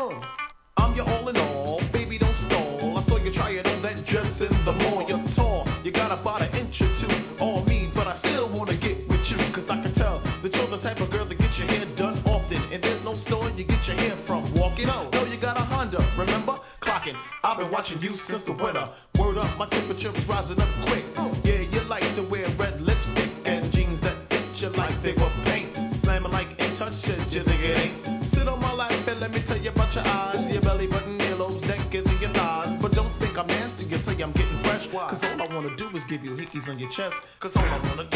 I'm your all in all, baby don't stall. I saw you try it on that dress in the mall. You're tall, you got about an inch or two on me, but I still wanna get with you. Cause I can tell that you're the type of girl that gets your hair done often. And there's no store you get your hair from walking. No, you got a Honda, remember? Clocking, I've been watching you since the winter. Word up, my temperature is rising up quick. Yeah, you like to wear red lipstick and jeans that fit you like they were paint. Slamming like ain't touch shit, you think it ain't? Sit on my lap and let me tell you about your eyes, your belly button, earlobes, neck, and your thighs. But don't think I'm nasty, you say I'm getting fresh. Cause all I wanna do is give you hickeys on your chest. Cause all I wanna do